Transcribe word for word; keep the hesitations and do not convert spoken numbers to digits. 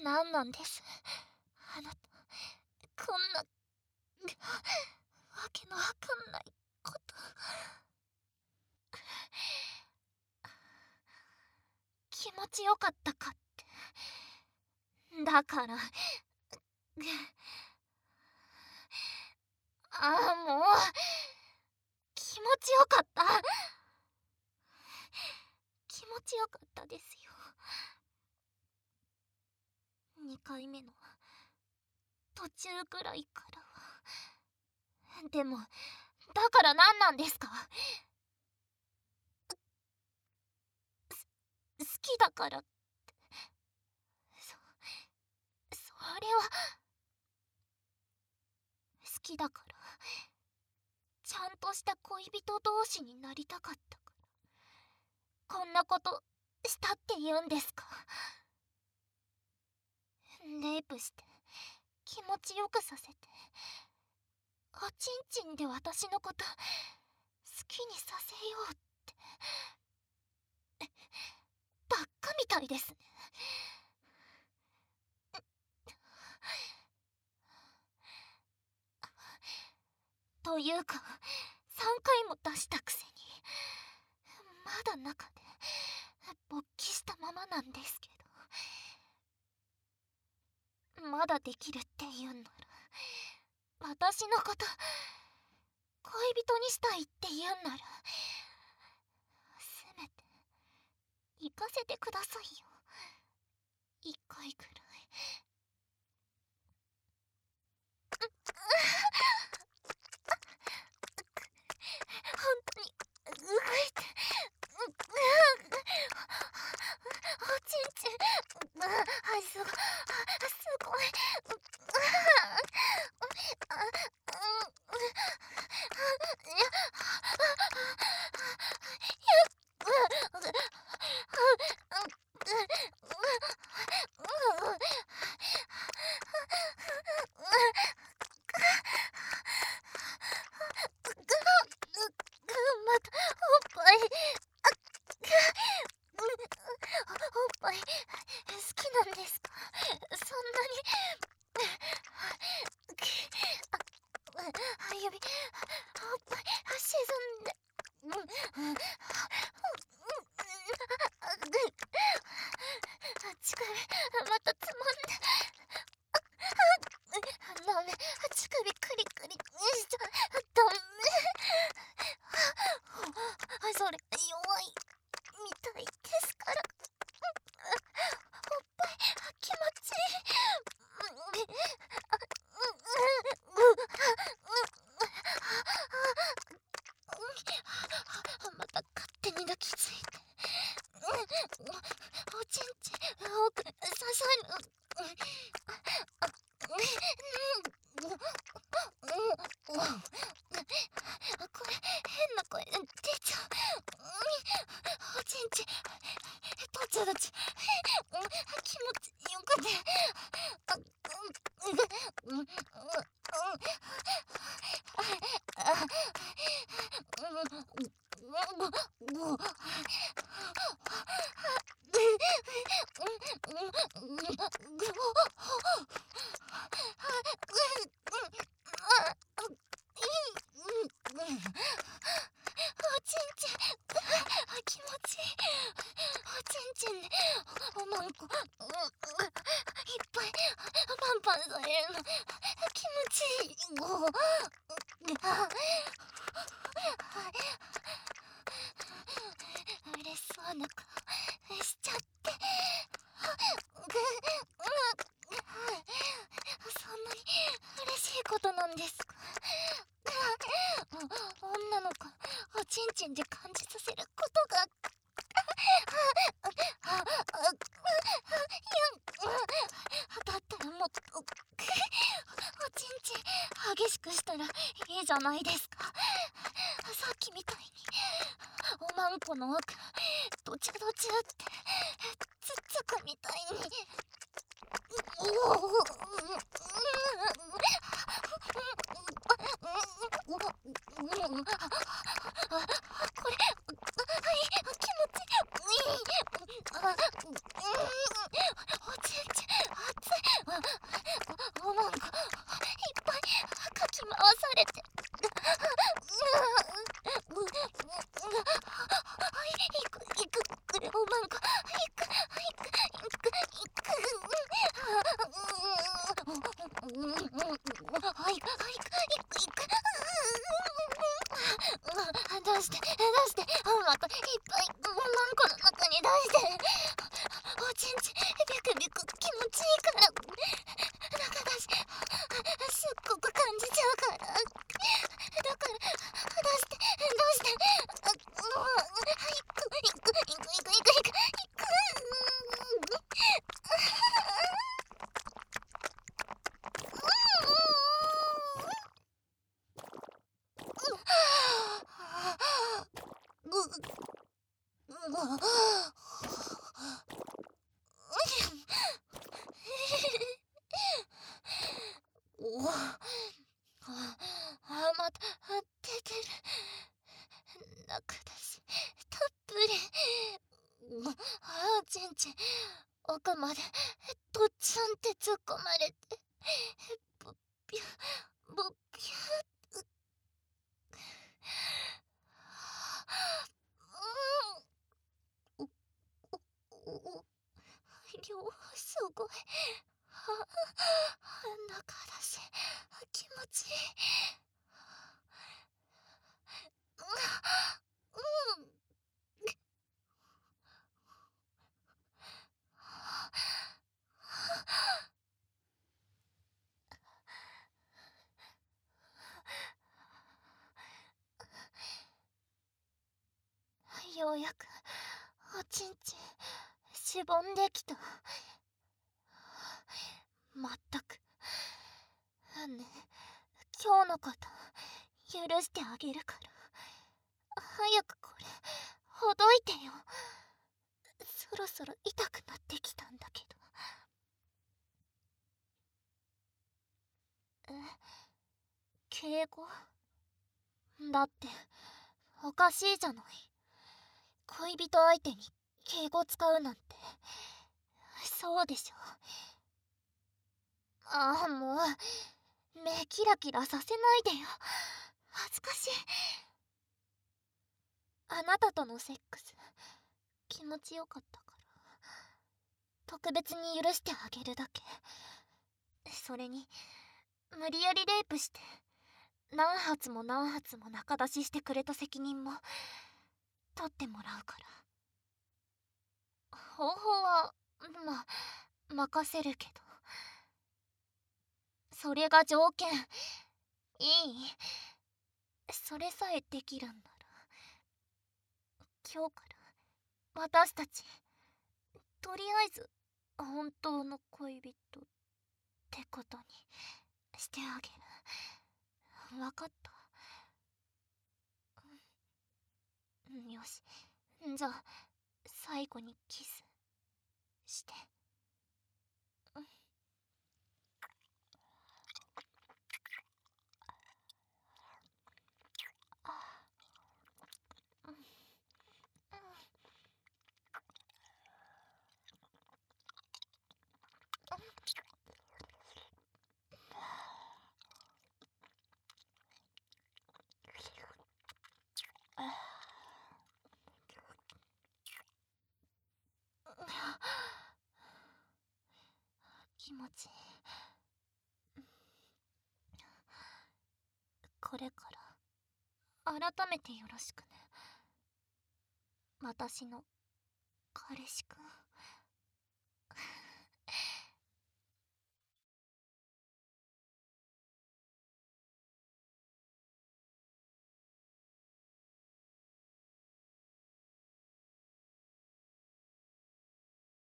なんなんです、あなた。こんなわけのわかんないこと。気持ちよかったかって。だから、ああ、もう気持ちよかった。気持ちよかったですよ。にかいめの途中くらいからは。でもだから何なんですか？好きだからって。そそれは好きだからちゃんとした恋人同士になりたかったから、こんなことしたって言うんですか？レイプして気持ちよくさせて、おちんちんで私のこと好きにさせようって。バッカみたいですね。というかさんかいも出したくせにまだ中で勃起したままなんですけど、まだできるって言うんなら、私のこと恋人にしたいって言うんなら、せめて行かせてくださいよ、一回くらい。本当に動いて、おちんちん、あ、すごい、すごい、またおっぱい、おっぱい好きなんですか？そんなに指、おっぱい沈んで、乳首またつまんで、ダメ、乳首クリクリしちゃダメ。それ弱いみたいですから。おっぱい気持ちいい。また勝手に抱きついて、おちんちん奥刺さる。これ変な声出ちゃう。おちんちんどちゃどちゃ気持ちよくて、おちんちん気持ちいい。おちんちんでおまんこいっぱいパンパンされるの気持ちいい。嬉しそうな顔しちゃって、そんなに嬉しいことなんですか？女の子おちんちんで感じさせることがだったらもっとおちんちん激しくしたらいいじゃないですか。さっきみたいにおまんこの奥どちゃどちゃってつっつくみたいに。これ気持ちいい。おちんちん熱出して出しておまこいっぱいおまんこの中に出しておちんちビクビク気持ちいいから中だしすっごく感じちゃうからだから出して出してあもういくいくいくいくいくいくいくいくおああまた出てる中だしたっぷりあちんちん奥までとっちゃんって突っ込まれてぶっぴゅぶっぴゅうんおおお量すごいは中だし気持ちいいうんようやくおちんちんしぼんできた。まったくね今日のこと許してあげるから早くこれほどいてよ。そろそろ痛くなってきたんだけど。え敬語だっておかしいじゃない。恋人相手に敬語使うなんてそうでしょ。ああもう目キラキラさせないでよ。恥ずかしい。あなたとのセックス気持ちよかったから特別に許してあげるだけ。それに無理やりレイプして何発も何発も中出ししてくれた責任も取ってもらうから。方法はまあ任せるけどそれが条件。いい？それさえできるんなら今日から私たちとりあえず本当の恋人ってことにしてあげる。わかった？よしじゃあ最後にキスして。気持ちいい。これから改めてよろしくね私の彼氏くん。